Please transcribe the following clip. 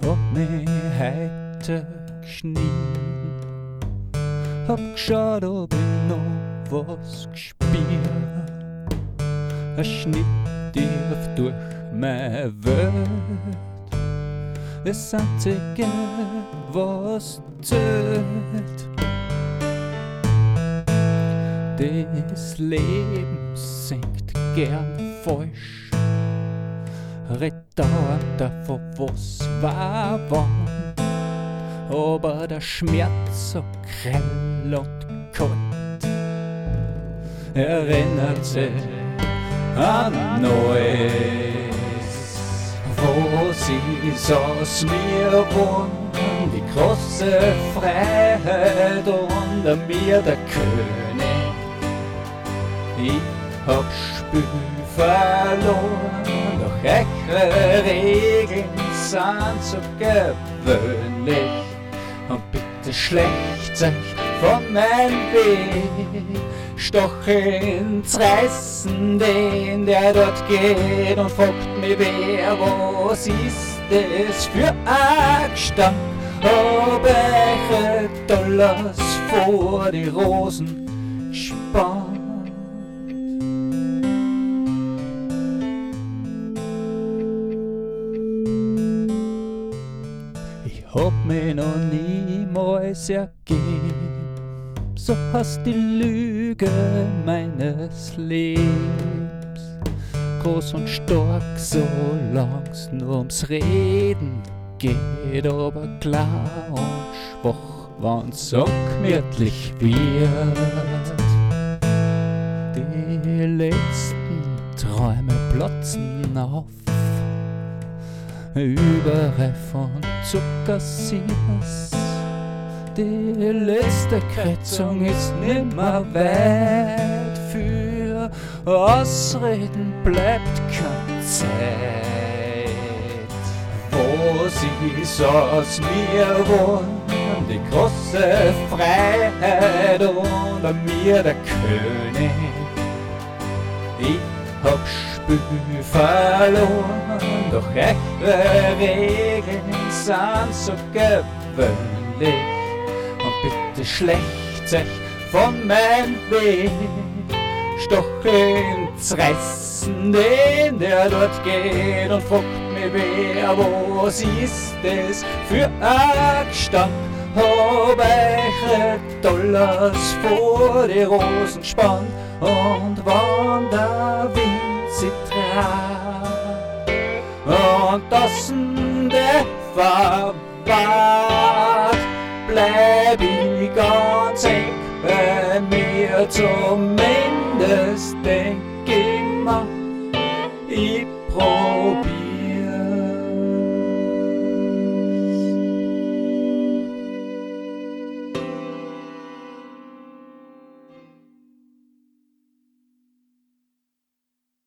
hab mich heute geschnien, hab geschaut, ob ich noch was gespürt. Ein Schnitt tief durch meine Welt, das Einzige, was zählt. Das Leben singt gern falsch, redet dauernd davon, was war, aber der Schmerz so grell und kalt erinnert sich an Neues, wo sie aus mir wohnen, die große Freiheit und an mir der König. Ich hab Spiel verloren, doch eure Regeln sind so gewöhnlich. Und bitte schlecht euch von meinem Weg, Stacheln zerreißen den, der dort geht und fragt mich wer, was ist das für ein Gestank? Ob eure Dollars vor die Rosen spannt. Ich hab mich noch niemals ergeben, so heißt die Lüge meines Lebens. Groß und stark, solang's nur ums Reden geht, aber klar und schwach, wenn's so gemütlich wird. Die letzten Träume platzen auf, überall von Zuckersiers. Die letzte Kreuzung ist nimmer weit, für Ausreden bleibt keine Zeit. Wo sie aus mir wohnen, die große Freiheit und an mir der König. Ich hab Spiel verloren, doch eure Regeln sind so gewöhnlich. Und bitte schlecht euch von meinem Weg, Stacheln zerreißen den, der dort geht und fragt mich wer, was ist das für ein Gestank? Hab eure Dollars vor die Rosen spannt, und wann der Wind sie treibt und das der verwahrt, bleib ich ganz eng bei mir, zumindest denk ich mir, ich probier.